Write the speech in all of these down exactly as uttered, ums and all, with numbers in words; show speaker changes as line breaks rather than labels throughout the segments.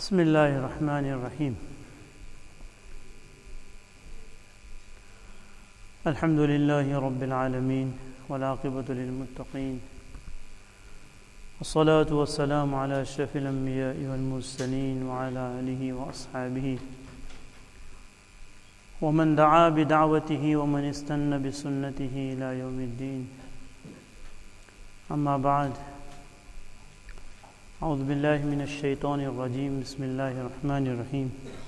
बिस्मिल्लाहिर्रहमानिर्रहीम। अल्हम्दुलिल्लाहि रब्बिल आलमीन वल आक़िबतु लिल मुत्तक़ीन वस्सलातु वस्सलामु अला अशरफिल अंबियाइ वल मुरसलीन व अला आलिहि व अस्हाबिहि व मन दआ बिदअवतिहि व मन इस्तन्ना बिसुन्नतिहि इला यौमिद्दीन। अम्मा बाद, औज़ु बिल्लाहि मिनश शैतानिर रजीम। बिस्मिल्लाहिर रहमानिर रहीम।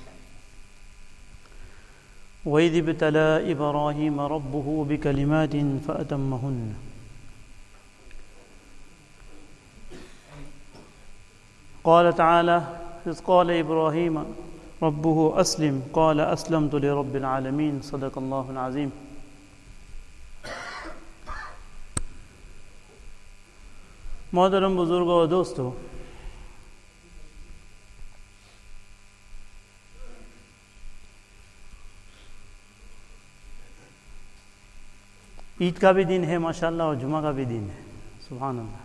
वइज़ इब्तला इब्राहीम रब्बुहु बिकलिमातिन फ़अतम्महुन्न। क़ाल तआला इज़ क़ाल इब्राहीम रब्बुहु अस्लिम क़ाल अस्लमतु लिरब्बिल आलमीन। सदक़ल्लाहुल अज़ीम। मोहतरम बुजुर्गों और दोस्तों, ईद का भी दिन है माशाअल्लाह और जुमा का भी दिन है। सुभान अल्लाह।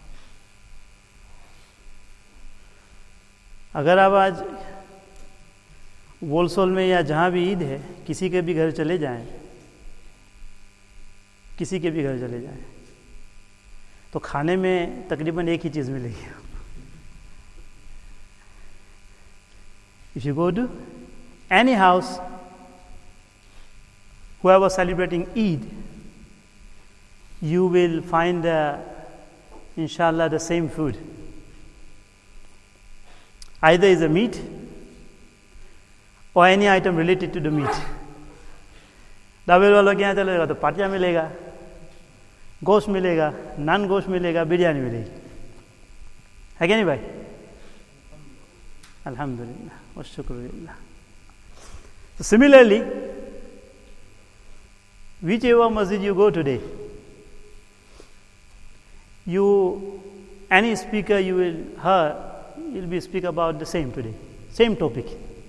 अगर आप आज वोलसोल में या जहाँ भी ईद है, किसी के भी घर चले जाएं, किसी के भी घर चले जाएं, तो खाने में तकरीबन एक ही चीज़ मिलेगी। If you go to any house whoever celebrating Eid, you will find uh, inshallah the same food. Either is a meat or any item related to the meat. दावेल वालों के यहाँ चलेगा तो पाटिया मिलेगा, गोश्त मिलेगा, नान गोश्त मिलेगा, बिरयानी मिलेगी, है क्या नहीं भाई? अल्हम्दुलिल्लाह व शुक्रुलिल्लाह। So similarly, whichever masjid you go today, you any speaker you will hear, you'll be speak about the same today, same topic.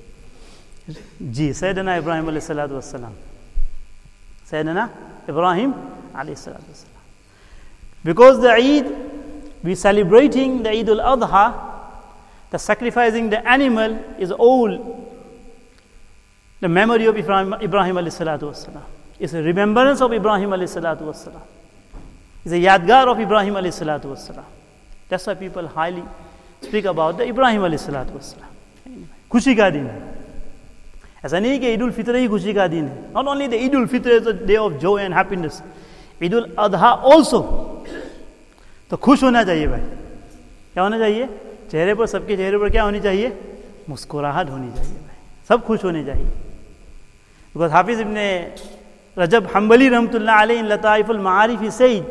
Ji Syedna Ibrahim अलैहिस्सलातु वस्सलाम, Syedna Ibrahim अलैहिस्सलातु वस्सलाम. Because the Eid, we celebrating the Eid al-Adha, the sacrificing the animal is all the memory of Ibrahim, Ibrahim alayhi salatu wassalam. It's a remembrance of Ibrahim alayhi salatu wassalam. It's a yadgar of Ibrahim alayhi salatu wassalam. That's why people highly speak about the Ibrahim alayhi salatu wassalam. खुशी का दिन है। ऐसा नहीं कि ईद उल फित्र ही खुशी का दिन है। Not only the Eid ul Fitr is a day of joy and happiness, Eid ul Adha also. तो खुश होना चाहिए भाई। क्या होना चाहिए? चेहरे पर, सबके चेहरे पर क्या होनी चाहिए? मुस्कुराहट होनी चाहिए भाई। सब खुश होने चाहिए। Because Hafiz Ibn Recep Hanbali रहमतुल्लाह अलैहि इन लताइफुल मारिफ ही सेड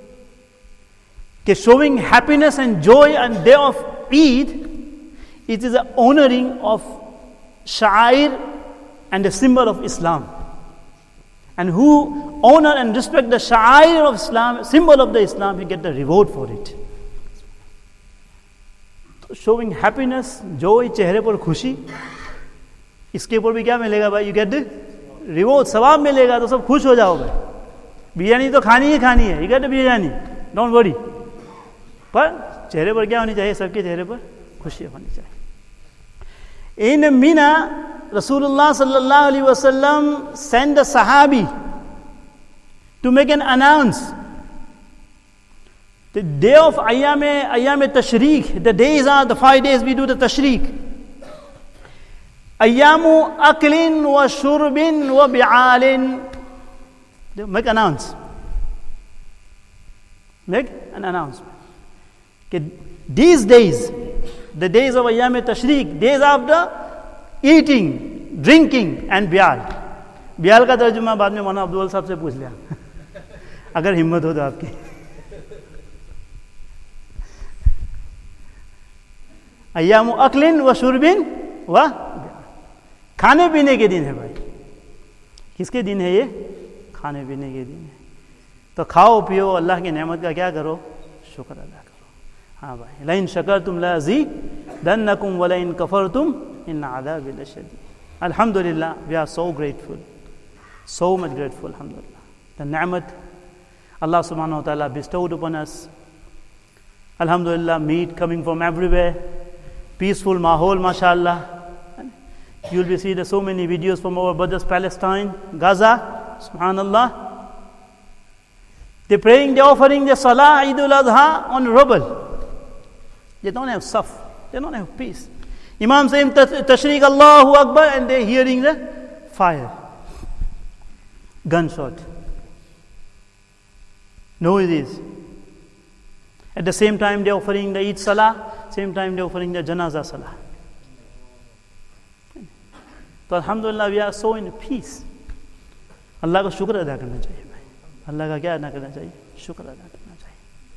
कि showing happiness and joy on day of Eid, it is an honoring of sha'air and a symbol of Islam. And who honor and respect the sha'air of Islam, symbol of the Islam, he get the reward for it. So showing happiness, joy, चेहरे पर खुशी, इसके ऊपर भी क्या मिलेगा भाई? You get the reward, सवाब मिलेगा, तो सब खुश हो जाओ भाई। बिरयानी तो खानी ही खानी है, you get the biryani, don't worry. पर चेहरे पर क्या होनी चाहिए? सबके चेहरे पर खुशी होनी चाहिए। In Mina, Rasulullah sallallahu alaihi wasallam sent a Sahabi to make an announce. The day of Ayyam Ayyam Tashriq, the days are the five days we do the Tashriq. Ayyamu aklin wa shurbin wa bi'alin. Make announce. Make an announcement. Okay, these days, the days of Ayyam Tashriq, days after eating, drinking and bial. बियाल का तर्जुमा बाद में मौलाना अब्दुल साहब से पूछ लिया अगर हिम्मत हो तो आपकी। अय्यामु अक्लिन व शुरबिन व खाने पीने के दिन है भाई। किसके दिन है ये? खाने पीने के दिन है। तो खाओ पियो, अल्लाह की नेमत का क्या करो? शुक्र अदा करो। हाँ भाई, लइन शकरतुम लअज़ीदन्नकुम व लइन कफरतुम इन अज़ाबी लशदीद. Alhamdulillah, we are so grateful, so much grateful. Alhamdulillah, the ni'mat Allah subhanahu wa ta'ala bestowed upon us. Alhamdulillah, meat coming from everywhere, peaceful mahol, mashallah. You'll be seeing so many videos from our brothers Palestine, Gaza, subhanallah. They're praying, they're offering their salah, Eid al-Adha on rubble. They don't have saf, they don't have peace. Imam saying Tashriq Allahu Akbar and they're hearing the fire. Gunshot. Noises. At the same time they're offering the Eid Salah, same time they're offering the Janazah Salah. So alhamdulillah we are so in peace. Allah का शुक्र अदा करना चाहिए भाई. अल्लाह का क्या अदा करना चाहिए? शुक्र अदा करना चाहिए.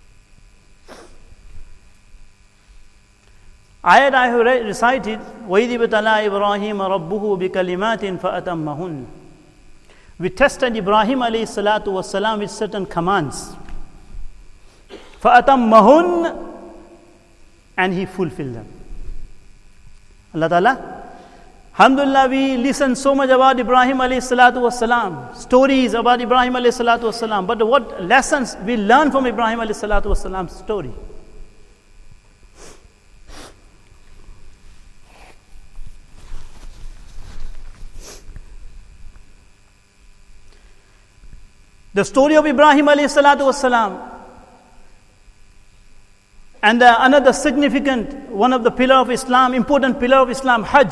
Ayat I have recited, وَإِذِ ابْتَلَىٰ إِبْرَاهِيمَ رَبُّهُ بِكَلِمَاتٍ فَأَتَمَّهُنَّ. We tested Ibrahim alayhi salatu wasalam with certain commands. فَأَتَمَّهُنَّ, and he fulfilled them. Allah Ta'ala, alhamdulillah, we listen so much about Ibrahim alayhi salatu wasalam, stories about Ibrahim alayhi salatu wasalam, but what lessons we learn from Ibrahim alayhi salatu wasalam's story? The story of Ibrahim alayhi salatu wasalam, and the, another significant, one of the pillar of Islam, important pillar of Islam, Hajj.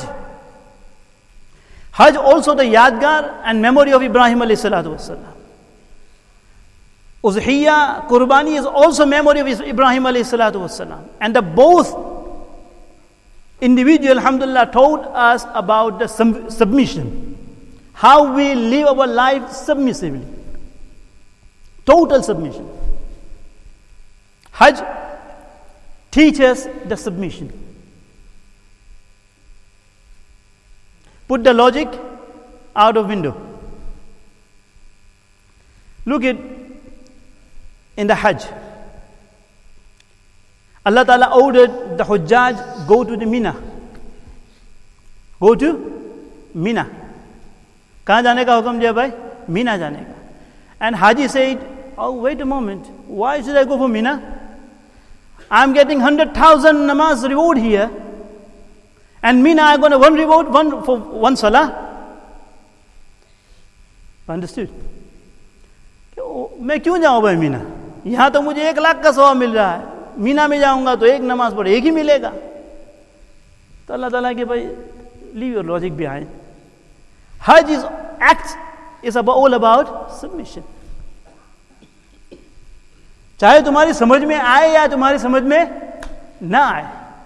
Hajj also the yadgar and memory of Ibrahim alayhi salatu wasalam. Uzhiyya, Qurbani is also memory of Ibrahim alayhi salatu wasalam. And the both individual, alhamdulillah, taught us about the sub- submission. How we live our life submissively. Total submission. Hajj teaches the submission. Put the logic out of window. Look at in the Hajj. Allah Ta'ala ordered the Hujjaj go to the Mina. Go to Mina. कहाँ जाने का हुक्म दिया भाई? Mina जाने का. And Haji said, oh wait a moment, why should I go for Mina? I'm getting one hundred thousand namaz reward here. And Mina I got one reward, one for one salah. Understood? मैं क्यों जाऊँ भाई मीना? यहाँ तो मुझे एक लाख का सवाब मिल रहा है. मीना में जाऊँगा तो एक नमाज पढ़े एक ही मिलेगा. तो अल्लाह ताला के भाई, leave your logic behind. Hajj is act is about all about submission. चाहे तुम्हारी समझ में आए या तुम्हारी समझ में ना आए.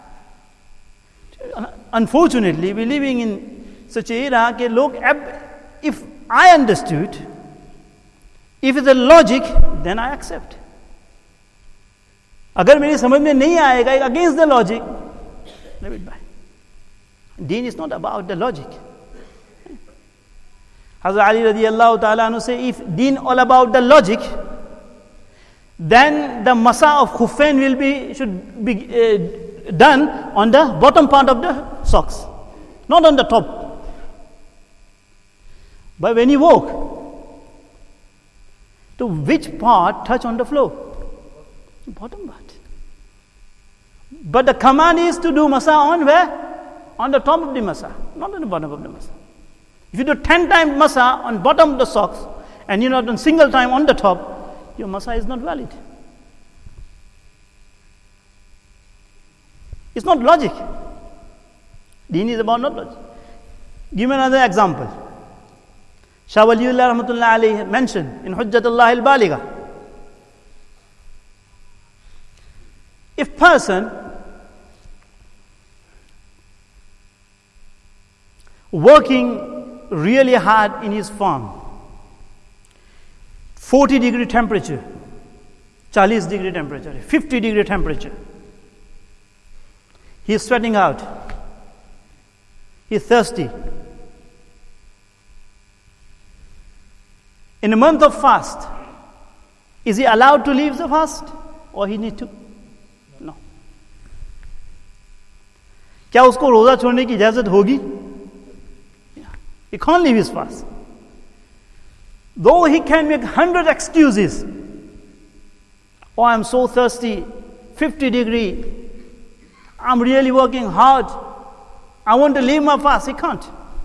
Unfortunately, we're living in such an era that लोग, if I understood, if it's a logic, then I accept. अगर मेरी समझ में नहीं आएगा, against the logic, leave it by. Deen is not about the logic. Hazrat Ali radiallahu ta'ala anhu say, if deen all about the logic, then the masa of khuffain will be, should be uh, done on the bottom part of the socks, not on the top. But when you walk, to which part touch on the floor? Bottom part. But the command is to do masa on where? On the top of the masa, not on the bottom of the masa. If you do ten times masa on bottom of the socks and you're not done single time on the top, your masa is not valid. It's not logic. Deen is about not logic. Give me another example. Shah Waliullah rahmatullah alayhi mentioned in Hujjatullah al-Baligha. If person working really hard in his farm, forty degree temperature, forty degree temperature, fifty degree temperature, he is sweating out, he is thirsty. In a month of fast, is he allowed to leave the fast or he need to? No. क्या उसको रोजा छोड़ने की इजाजत होगी? He can't leave his fast. Though he can make hundred excuses. Oh, I'm so thirsty, fifty degree. I'm really working hard. I want to leave my fast. He can't.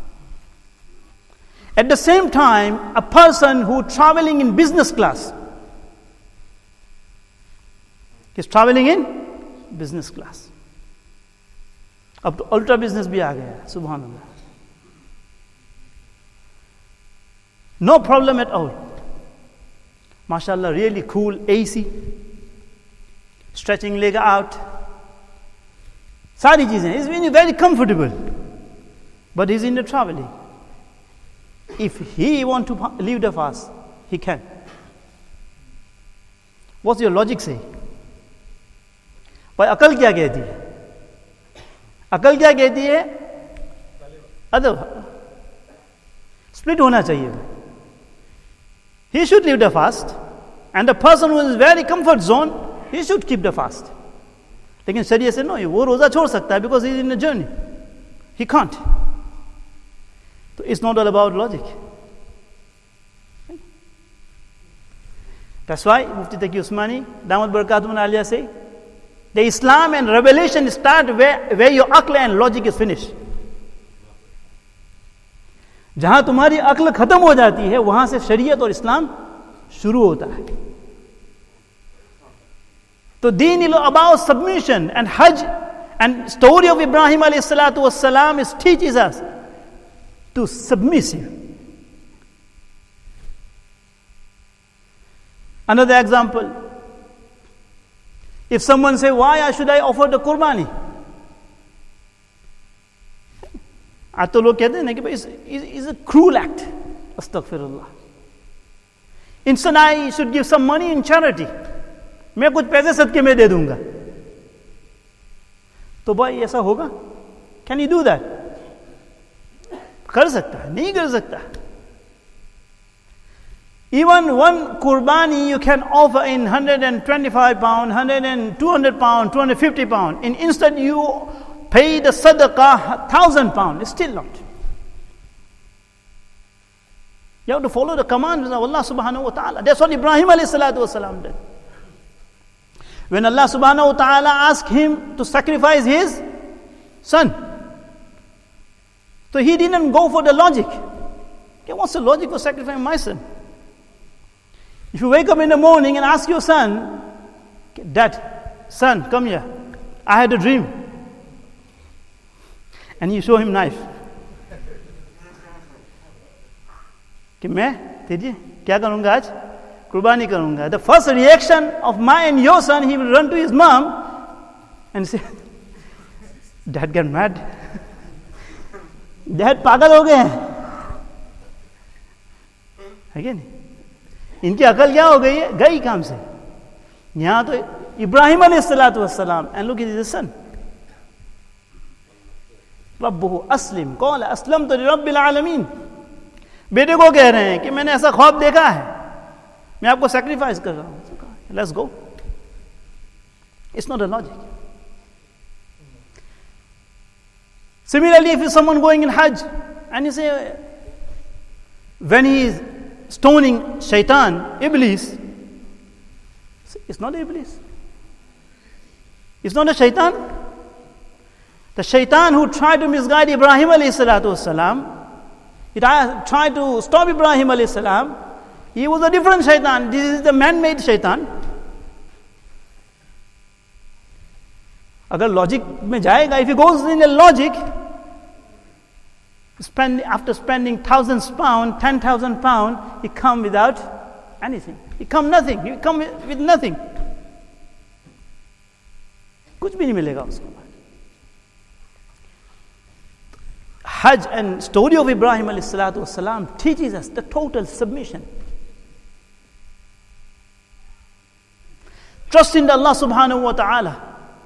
At the same time, a person who traveling in business class, he's traveling in business class. अब तो ultra business भी आ गया है, सुभान अल्लाह. No problem at all. MashaAllah, really cool A C, stretching leg out. सारी चीजें. He's been very comfortable. But he's in the traveling. If he want to leave the fast, he can. What's your logic say? भाई अकल क्या कहती है? अकल क्या कहती है? अदब स्प्लिट होना चाहिए. He should leave the fast, and the person who is very comfort zone, he should keep the fast. लेकिन शरीयत से नहीं, वो रोजा छोड़ सकता है because he is in a journey. He can't. So it's not all about logic. That's why Mufti Taqi Usmani, Damat Barakatuh Aliyah say, the Islam and revelation start where, where your aql and logic is finished. जहां तुम्हारी अक्ल खत्म हो जाती है, वहां से शरीयत और इस्लाम शुरू होता है. तो दीन is about submission, and Hajj and story of Ibrahim alayhi salatu wassalam is teaches us to submissive. Another example, if someone say, why should I offer the qurbani? आज तो लोग कहते हैं ना कि भाई it's a cruel act. Astaghfirullah. Instead I should give some money in charity. मैं कुछ पैसे सदके में दे दूंगा. तो भाई ऐसा होगा? Can you do that? कर सकता है, नहीं कर सकता. Even one qurbani you can offer in one hundred twenty-five pound, one hundred and two hundred pound, two hundred fifty pound. In instead you pay the sadaqah one thousand pound. It's still not. You have to follow the commands of Allah subhanahu wa ta'ala. That's what Ibrahim alayhi salatu wasalam did. When Allah subhanahu wa ta'ala asked him to sacrifice his son, so he didn't go for the logic. Okay, what's the logic for sacrificing my son? If you wake up in the morning and ask your son, Dad, son, come here. I had a dream. And you show him knife. कि मैं तेजी क्या करूंगा आज? कुर्बानी करूंगा. The first reaction of my and your son, he will run to his mom and say, Dad get mad. Dad पागल हो गए हैं. है क्या नहीं? इनकी अकल क्या हो गई है? गई काम से. यहाँ तो Ibrahim अलैहिस्सलातु वस्सलाम, and look at his son. रब्बुहु अस्लिम क़ाल अस्लमतु लिरब्बिल आलमीन. बेटे को कह रहे हैं कि मैंने ऐसा ख्वाब देखा है, मैं आपको सैक्रिफाइस कर रहा हूं. Let's go. It's not a logic. Similarly, if someone going in Hajj and you say, when he is stoning Shaitan, Iblis, it's not Iblis. It's not a Shaitan. The Shaitan who tried to misguide Ibrahim alayhi salatu wasalam, he tried to stop Ibrahim alayhi salam, he was a different Shaitan. This is the man-made Shaitan. अगर logic में जाएगा, if he goes in the logic, spend, after spending thousands pound, ten thousand pound, he come without anything. He come nothing. He come with, with nothing. कुछ भी नहीं मिलेगा उसको. Hajj and story of Ibrahim alayhi salatu wasalam teaches us the total submission. Trust in Allah subhanahu wa ta'ala.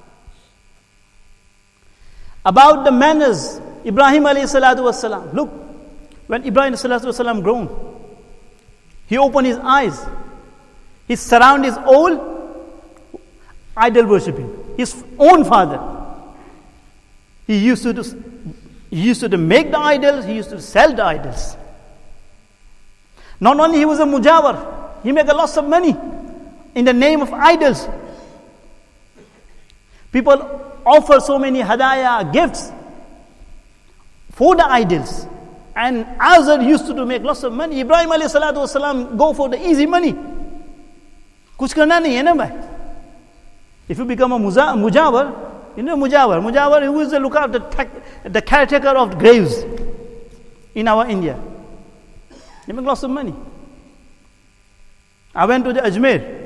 About the manners, Ibrahim alayhi salatu wasalam. Look, when Ibrahim alayhi salatu wasalam grown, he opened his eyes. His surroundings all idol worshipping. His own father. He used to do, he used to make the idols, he used to sell the idols. Not only he was a mujawar, he made a lot of money in the name of idols. People offer so many hadaya, gifts for the idols. And Azar used to, to make lots of money. Ibrahim alayhi salatu wasalam go for the easy money. Kuch karna nahi hai na bhai. If you become a muza, mujawar, you know mujawar. Mujawar, who is the lookout, the, the caretaker of graves in our India. They make lots of money. I went to the Ajmer.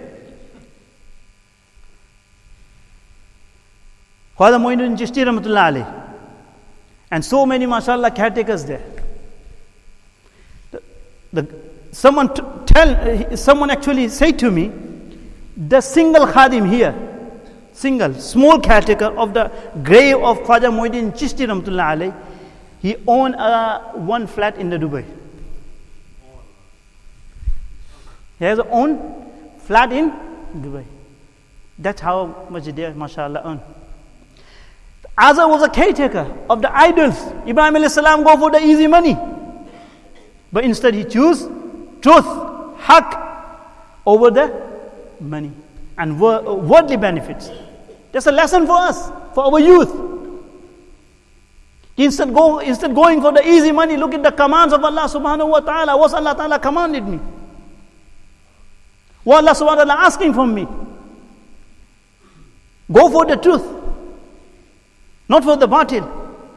Khwaja Muinuddin Chishti Rahmatullah alayhi. And so many, mashallah, caretakers there. The, the, someone t- tell, someone actually said to me, the single khadim here, single, small caretaker of the grave of Khwaja Muinuddin Chishti Rahmatullah alayhi, he owned uh, one flat in the Dubai. He has own flat in Dubai. That's how much they, mashallah, earn. Azar was a caretaker of the idols. Ibrahim alayhi salam go for the easy money. But instead he chose truth, haqq, over the money and worldly benefits. That's a lesson for us, for our youth. Instead, go, instead going for the easy money, look at the commands of Allah subhanahu wa ta'ala. What Allah ta'ala commanded me? What Allah subhanahu wa ta'ala asking from me? Go for the truth, not for the batil.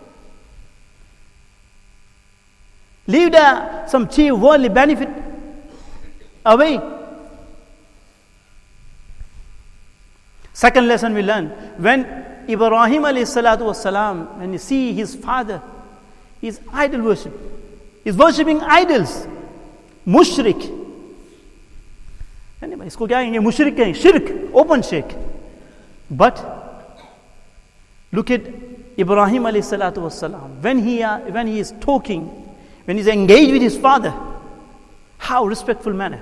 Leave the some cheap worldly benefit away. Second lesson we learn, when Ibrahim alayhi salatu wasalam, when you see his father, he's idol worship. He's worshipping idols. Mushrik. इसको क्या कहेंगे? मुशरिक कहेंगे, शिरक, open shirk. But look at Ibrahim alayhi salatu wasalam. When he, uh, when he is talking, when he's engaged with his father, how respectful manner.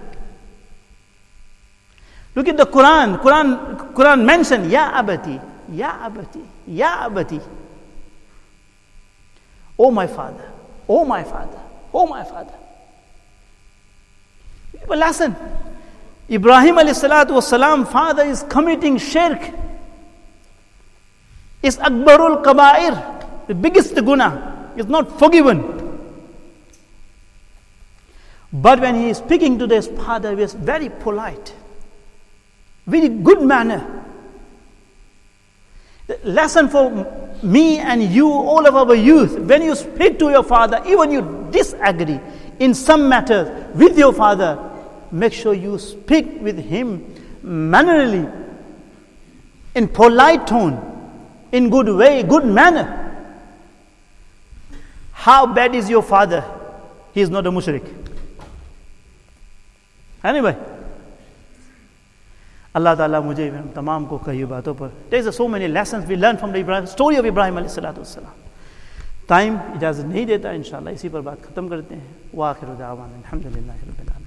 Look at the Quran. Quran, Quran mentioned, Ya abati, Ya abati, Ya abati. Oh my father, oh my father, oh my father. But listen, Ibrahim alayhi salatu wasalam, father is committing shirk. It's akbarul kabair, the biggest guna, is not forgiven. But when he is speaking to his father, he is very polite, very good manner. The lesson for me and you, all of our youth, when you speak to your father, even you disagree in some matters with your father, make sure you speak with him mannerly, in polite tone, in good way, good manner. How bad is your father? He is not a mushrik. Anyway, Allah Ta'ala mujhe tamam ko kahi baaton par. There are so many lessons we learn from the Ibrahim, story of Ibrahim alayhi salatu wassalam. Time ijazat nahi deta, inshallah isi par baat khatam karte hain. Wa akhiru da'wana alhamdulillahi rabbil alamin.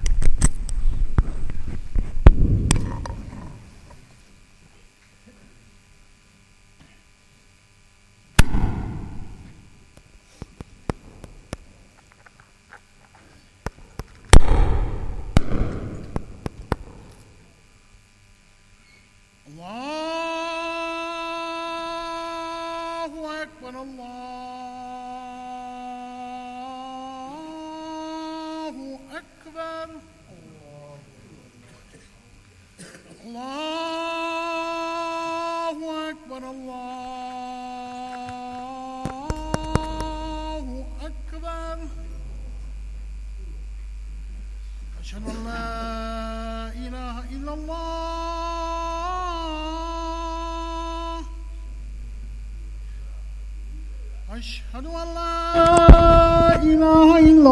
أشهد أن لا إله إلا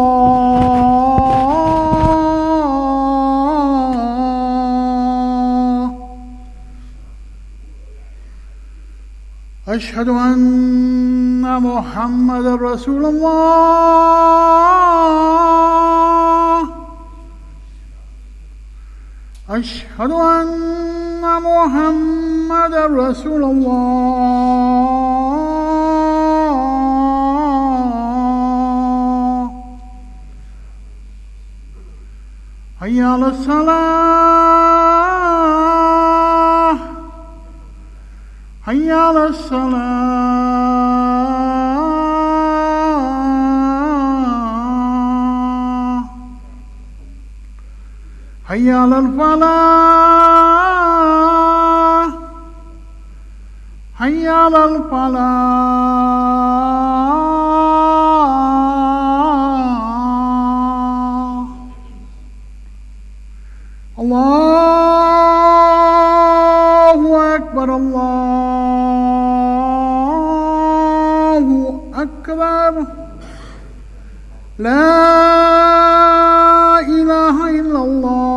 الله أشهد أن محمد رسول الله أشهد أن محمد رسول الله حي على الصلاة حي على الصلاة حي على الفلاح حي على الفلاح الله أكبر الله أكبر لا إله إلا الله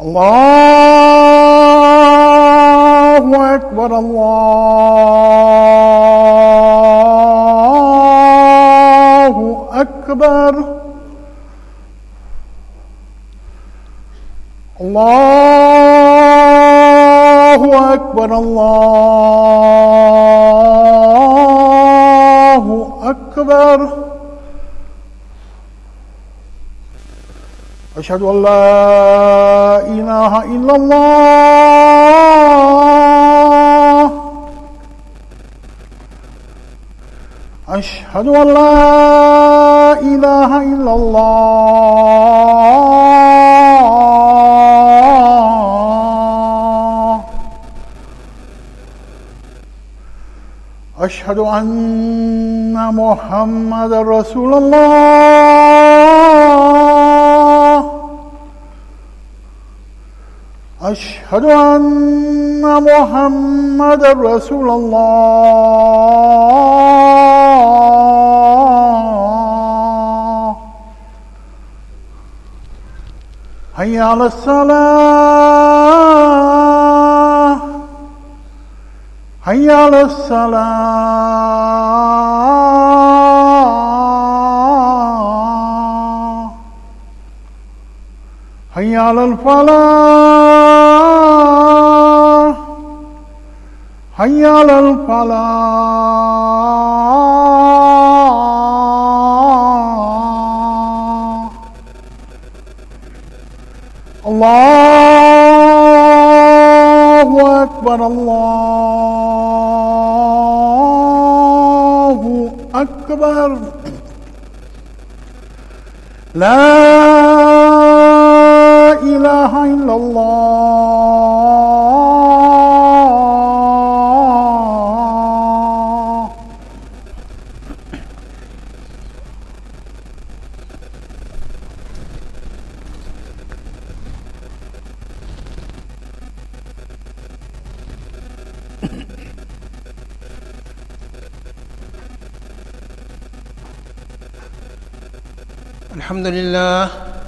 الله أكبر الله أكبر الله أكبر الله أكبر أشهد أن لا إله إلا الله أشهد أن لا إله إلا الله أشهد أن محمد رسول الله أشهد أن محمد رسول الله حي على الصلاة حي على الصلاة حي على الفلاح حي على الفلاح الله أكبر الله أكبر لا إله إلا الله.
الحمد لله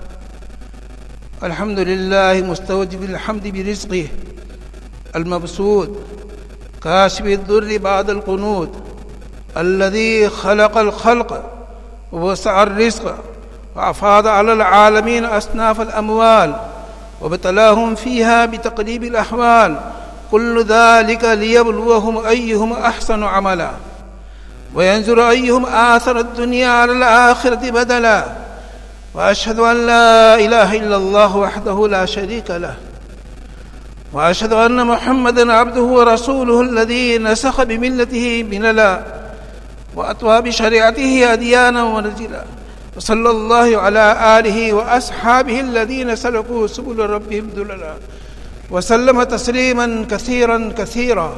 الحمد لله مستوجب الحمد برزقه المبسوط كاشف الضر بعد القنوت الذي خلق الخلق ووسع الرزق وأفاض على العالمين أصناف الأموال وابتلاهم فيها بتقليب الأحوال كل ذلك ليبلوهم أيهم أحسن عملا وينظر أيهم آثر الدنيا على الآخرة بدلا وأشهد أن لا إله إلا الله وحده لا شريك له وأشهد أن محمدًا عبده ورسوله الذي نسخ بملته مللا وأطوى بشريعته أديانا ونزلا وصلى الله على آله وأصحابه الذين سلكوا سبل ربهم ذللا وسلم تسليما كثيرا كثيرا.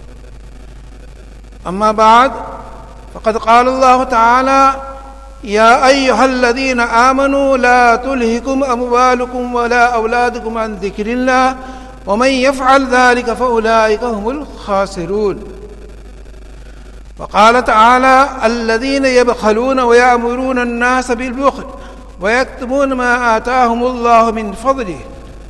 أما بعد، فقد قال الله تعالى: يا أيها الذين آمنوا لا تلهكم أموالكم ولا أولادكم عن ذكر الله ومن يفعل ذلك فأولئك هم الخاسرون. وقال تعالى: الذين يبخلون ويأمرون الناس بالبخل ويكتمون ما آتاهم الله من فضله.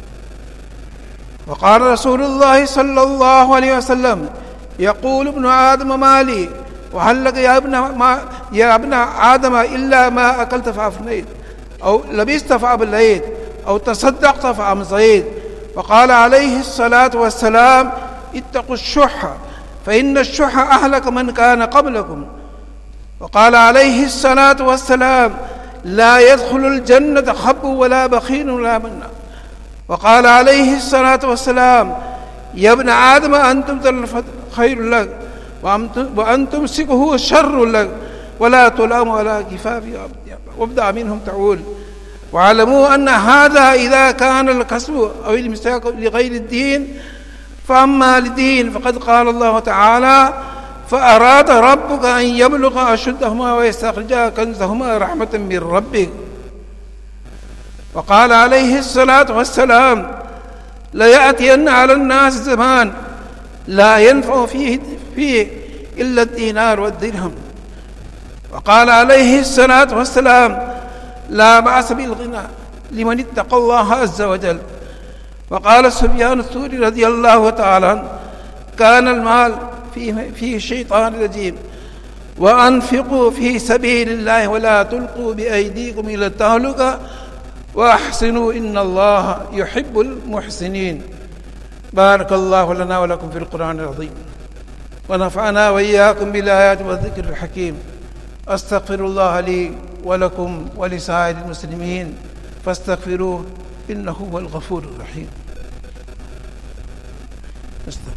وقال رسول الله صلى الله عليه وسلم: يقول ابن آدم ما لي وهل لك يا ابن ما يا ابن آدم إلا ما أكلت فأفنيت أو لبست فأبليت أو تصدقت فأمضيت. وقال عليه الصلاة والسلام: اتقوا الشح فإن الشح أهلك من كان قبلكم. وقال عليه الصلاة والسلام: لا يدخل الجنة خب ولا بخيل ولا منّا. وقال عليه الصلاة والسلام: يا ابن آدم أن تبذل خير لك وأن تمسكه شر لك ولا تلام ولا كفاف وابدأ منهم تعول. واعلموا أن هذا إذا كان الكسب أو الإمساك لغير الدين، فأما للدين فقد قال الله تعالى: فأراد ربك أن يبلغ أشدهما ويستخرجا كنزهما رحمة من ربك. وقال عليه الصلاة والسلام: ليأتين على الناس زمان لا ينفع فيه, فيه إلا الدينار والدرهم. وقال عليه الصلاة والسلام: لا بأس بالغنى لمن اتقى الله عز وجل. وقال سفيان الثوري رضي الله تعالى عنه كان المال فيه, فيه الشيطان الرجيم وأنفقوا في سبيل الله ولا تلقوا بأيديكم إلى التهلكة وأحسنوا إن الله يحب المحسنين. بارك الله لنا ولكم في القرآن العظيم ونفعنا وإياكم بالآيات والذكر الحكيم. أستغفر الله لي ولكم ولسائر المسلمين فاستغفروه إنه هو الغفور الرحيم. استغفر.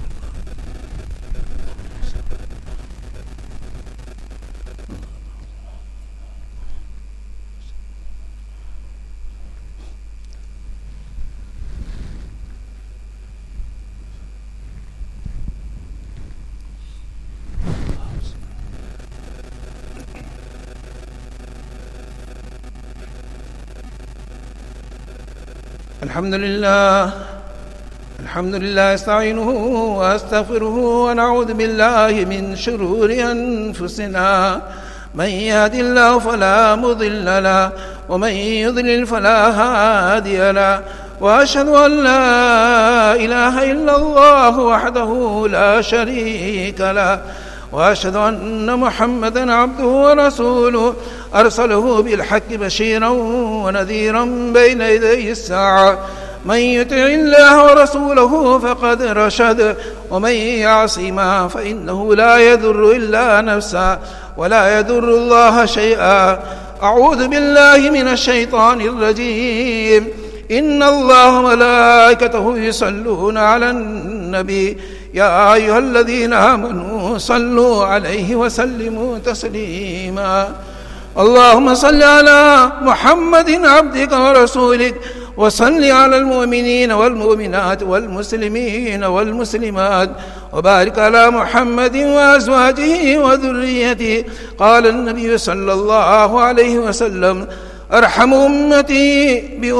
الحمد لله الحمد لله استعينه واستغفره ونعوذ بالله من شرور أنفسنا من يهد الله فلا مضل له ومن يضلل فلا هادي له وأشهد أن لا إله إلا الله وحده لا شريك له وأشهد أن محمدا عبده ورسوله أرسله بالحق بشيرا ونذيرا بين يدي الساعة من يطع الله ورسوله فقد رشد ومن يعصما فإنه لا يضر إلا نفسه ولا يضر الله شيئا. أعوذ بالله من الشيطان الرجيم. إن الله وملائكته يصلون على النبي يا أيها الذين آمنوا صلوا عليه وسلموا تسليما. اللهم صل على محمد عبدك ورسولك وصل على المؤمنين والمؤمنات والمسلمين والمسلمات وبارك على محمد وأزواجه وذريته. قال النبي صلى الله عليه وسلم أرحم أمتي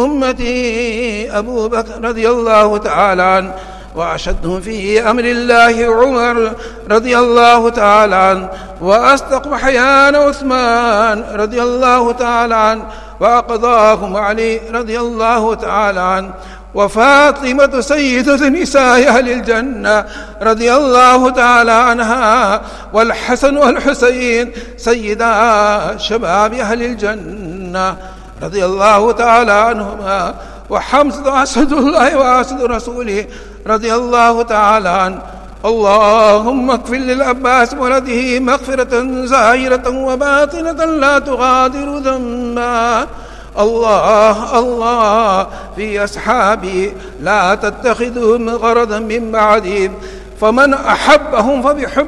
بأمتي أبو بكر رضي الله تعالى عنه وأشدهم في أمر الله عمر رضي الله تعالى عنه وأصدق حيان عثمان رضي الله تعالى عنه وأقضاهم علي رضي الله تعالى عنه وفاطمة سيدة نساء أهل الجنة رضي الله تعالى عنها والحسن والحسين سيدا شباب أهل الجنة رضي الله تعالى عنهما وحمزة أسد الله وأسد رسوله رضي الله تعالى عنه. اللهم اغفر للعباس ولده مغفرة ظاهرة وباطنة لا تغادر ذنبا. الله الله في أصحابي لا تتخذهم غرضا من بعدهم فمن أحبهم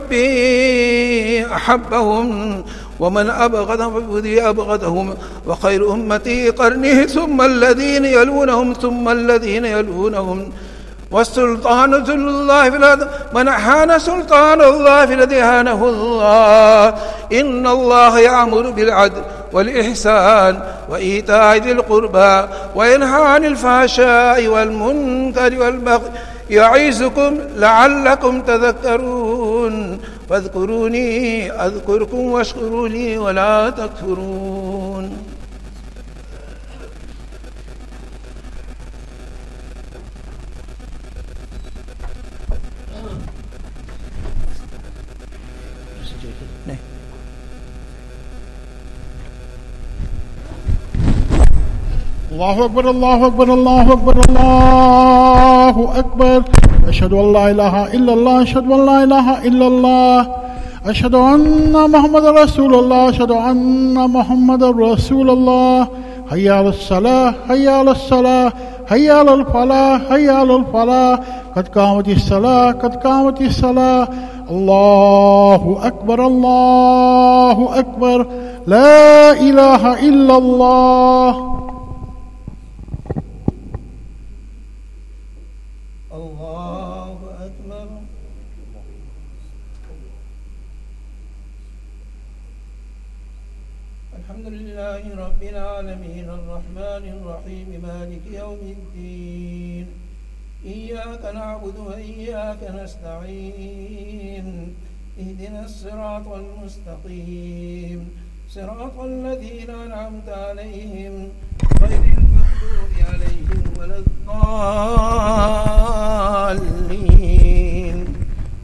فبحبه أحبهم ومن أبغضهم فبغضه أبغضهم وخير أمتي قرني ثم الذين يلونهم ثم الذين يلونهم والسلطان ذل الله في الأرض من أحان سلطان الله في الأرض أهانه الله. إن الله يأمر بالعدل والإحسان وإيتاء ذي القربى وينهى عن الفحشاء والمنكر والبغي يعظكم لعلكم تذكرون فاذكروني أذكركم واشكروا لي ولا تكفرون.
الله أكبر الله أكبر الله أكبر الله أكبر. أشهد أن لا إله إلا الله أشهد أن لا إله إلا الله أشهد أن محمد رسول الله أشهد أن محمد رسول الله. حي على الصلاة حي على الصلاة حي على الفلاح حي على الفلاح قد قامت الصلاة قد قامت الصلاة. الله أكبر الله أكبر لا إله إلا الله.
الله أكبر. الحمد لله رب العالمين الرحمن الرحيم مالك يوم الدين إياك نعبد وإياك نستعين اهدنا الصراط المستقيم صراط الذين أنعمت عليهم غير المغضوب عليهم ولا الضالين.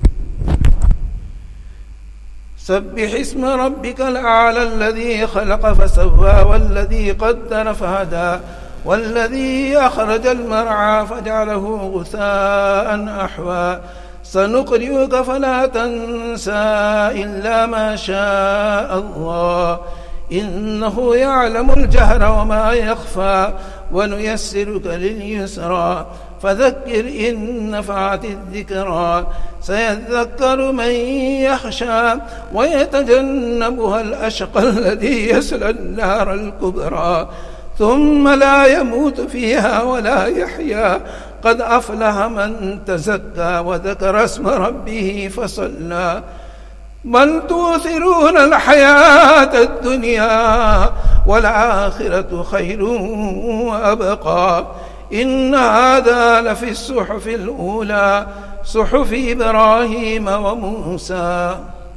سبح اسم ربك الأعلى الذي خلق فسوى والذي قدر فهدى والذي أخرج المرعى فجعله غثاء أحوى. سنقرئك فلا تنسى إلا ما شاء الله إنه يعلم الجهر وما يخفى ونيسرك لليسرى فذكر إن نفعت الذكرى. سيذكر من يخشى ويتجنبها الأشقى الذي يصلى النار الكبرى ثم لا يموت فيها ولا يحيا. قد أفلح من تزكى وذكر اسم ربه فصلى. بل تؤثرون الحياة الدنيا والآخرة خير وأبقى. إن هذا لفي الصحف الأولى صحف إبراهيم وموسى.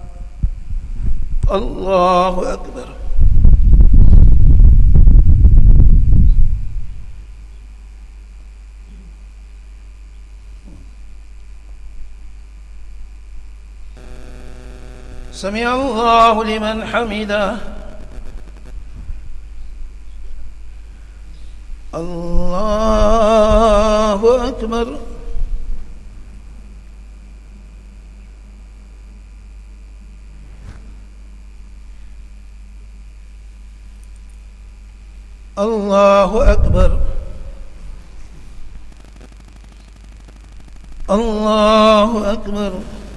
الله أكبر. سمع الله لمن حمده. الله أكبر. الله أكبر. الله أكبر.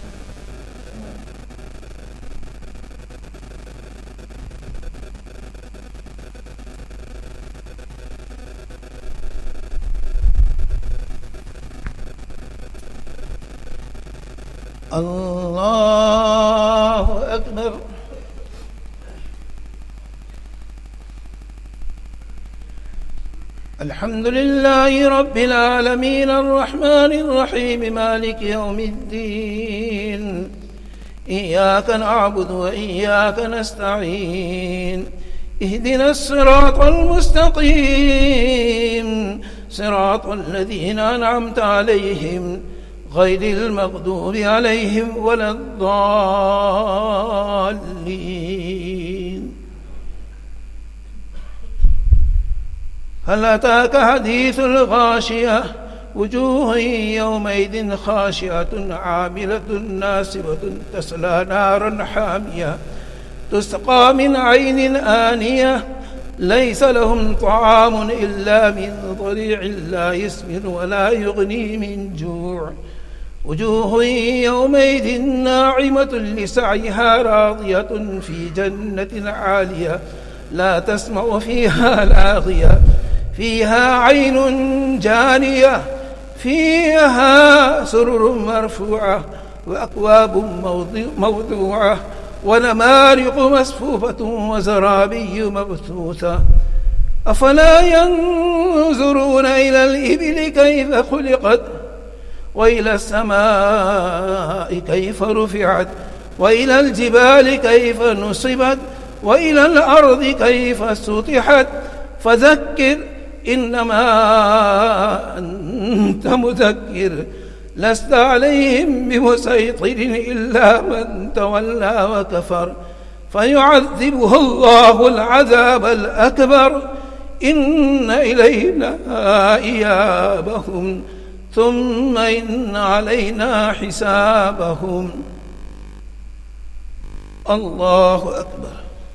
الله أكبر. الحمد لله رب العالمين الرحمن الرحيم مالك يوم الدين. إياك نعبد وإياك نستعين. اهدنا الصراط المستقيم صراط الذين أنعمت عليهم غير المغضوب عليهم ولا الضالين. هل أتاك حديث الغاشية وجوه يومئذ خاشعة عاملة ناصبة تصلى نارا حامية تسقى من عين آنية ليس لهم طعام إلا من ضريع لا يسمن ولا يغني من جوع. وجوه يومئذ ناعمة لسعيها راضية في جنة عالية لا تسمع فيها لاغية فيها عين جارية فيها سرر مرفوعة وأكواب موضوعة ونمارق مصفوفة وزرابي مبثوثة. أفلا ينظرون إلى الإبل كيف خلقت وإلى السماء كيف رفعت وإلى الجبال كيف نصبت وإلى الأرض كيف سطحت. فذكر إنما أنت مذكر لست عليهم بمسيطر إلا من تولى وكفر فيعذبه الله العذاب الأكبر. إن إلينا إيابهم ثم إن علينا حسابهم. الله أكبر.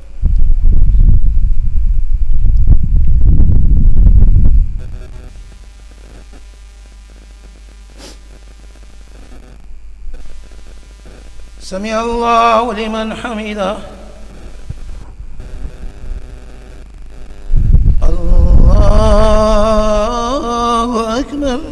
سمع الله لمن حمده. الله أكبر.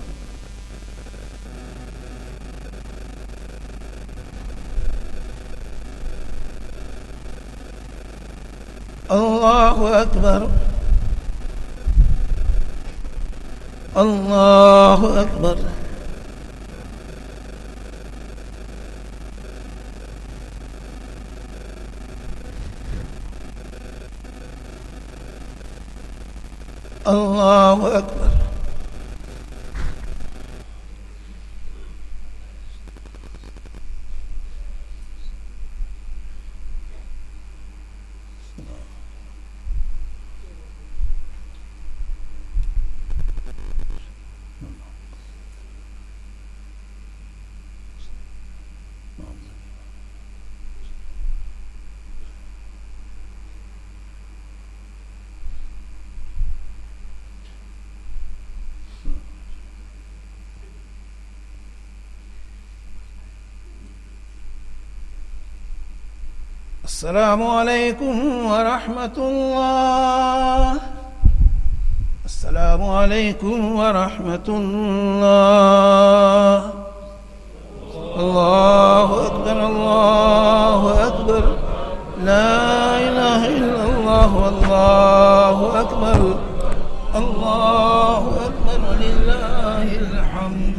الله أكبر. الله أكبر. الله أكبر. السلام عليكم ورحمة الله. السلام عليكم ورحمة الله. الله أكبر الله أكبر. لا إله إلا الله والله أكبر. الله أكبر ولله الحمد.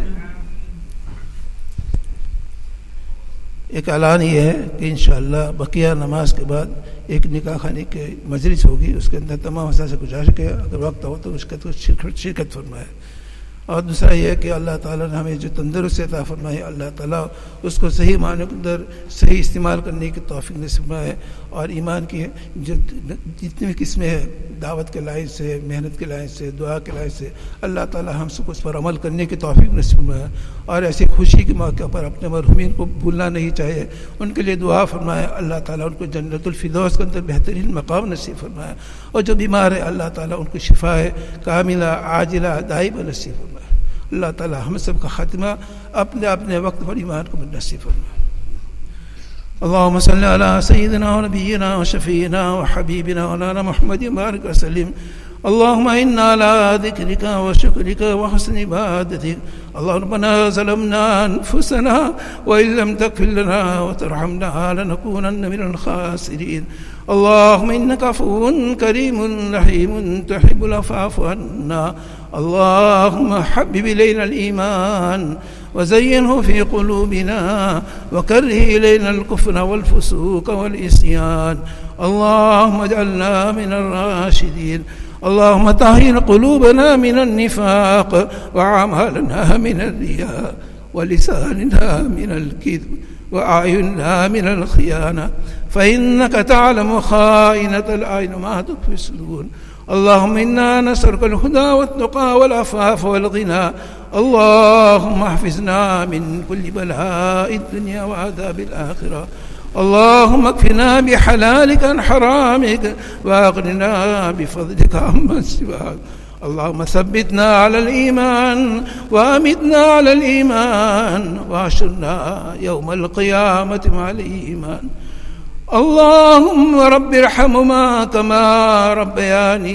एक ऐलान ये है कि इंशाअल्लाह बकिया नमाज के बाद एक निकाह खाने की मजलिस होगी, उसके अंदर तमाम हज़रात से गुजारिश है अगर वक्त हो तो उसका तो शिरकत फरमाए। और दूसरा ये है कि अल्लाह ताला ने हमें जो तंदुरुस्ती अता फरमाई, अल्लाह ताला उसको सही मानों के अंदर सही इस्तेमाल करने की तौफीक नसीब फरमाए। और ईमान की जो जितनी भी किस्में हैं, दावत के लाइन से, मेहनत के लाइन से, दुआ के लाइन से, अल्लाह ताला हम सबको उस पर अमल करने की तौफीक नसीब फरमाए। और ऐसी खुशी के मौके पर अपने मरहूमीन को भूलना नहीं चाहिए, उनके लिए दुआ फरमाए, अल्लाह ताला उनको जन्नतुल फिरदौस के अंदर बेहतरीन मकाम नसीब फरमाए। और जो बीमार है अल्लाह ताला उनको शिफा है कामिला आजिला दाइमा नसीब फरमाए। अल्लाह ताला हम सब का खात्मा अपने अपने वक्त पर ईमान को नसीब फरमाए। अल्लाहुम्मा सल्लि अला सय्यिदिना व नबिय्यिना व शफीना व हबीबिना मौलाना मुहम्मद बारिक व सल्लिम। अल्लाहुम्मा इन्ना अला ज़िक्रिका व शुक्रिका व हुस्नि इबादतिक। अल्लाहुम्मा ज़लमना अनफुसना व इन लम तग़फिर लना व तरहमना लनकूनन्न मिनल ख़ासिरीन। अल्लाहुम्मा इन्नका अफ़ुव्वुन करीमुन रहीमुन तुहिब्बुल अफ़्वा फ़अफ़ु अन्ना। अल्लाहुम्मा हब्बिब इलैना al-ईमान وزينه في قلوبنا وكره إلينا الكفر والفسوق والعصيان. اللهم اجعلنا من الراشدين. اللهم طهر قلوبنا من النفاق وأعمالنا من الرياء ولساننا من الكذب وأعيننا من الخيانة، فإنك تعلم خائنة الأعين وما تخفي الصدور. اللهم إنا نسألك الهدى والتقى والعفاف والغنى. اللهم احفظنا من كل بلاء الدنيا وعذاب الآخرة. اللهم اكفنا بحلالك عن حرامك وأغننا بفضلك عمن سواك. اللهم ثبتنا على الإيمان وأمتنا على الإيمان وأحشرنا يوم القيامة مع الإيمان. اللهم رب ارحمهما كما ربياني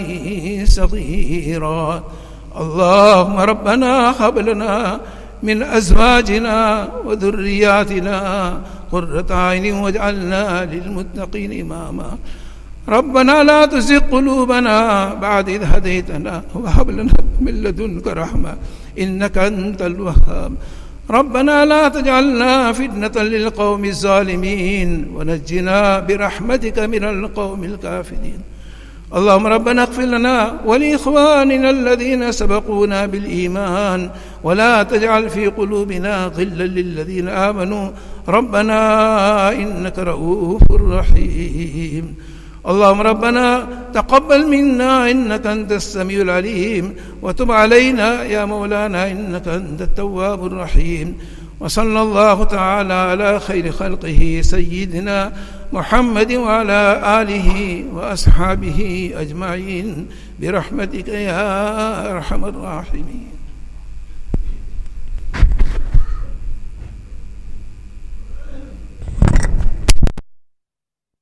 صغيرا. اللهم ربنا هب لنا من أزواجنا وذرياتنا قرة أعين واجعلنا للمتقين إماما. ربنا لا تزغ قلوبنا بعد إذ هديتنا وهب لنا من لدنك رحمة إنك أنت الوهاب. ربنا لا تجعلنا فتنة للقوم الظالمين ونجنا برحمتك من القوم الكافرين. اللهم ربنا اغفر لنا ولإخواننا الذين سبقونا بالإيمان ولا تجعل في قلوبنا غلا للذين آمنوا ربنا إنك رؤوف رحيم. اللهم ربنا تقبل منا إنك أنت السميع العليم وتب علينا يا مولانا إنك أنت التواب الرحيم. وصلى الله تعالى على خير خلقه سيدنا محمد وعلى آله وأصحابه أجمعين برحمتك يا أرحم الراحمين.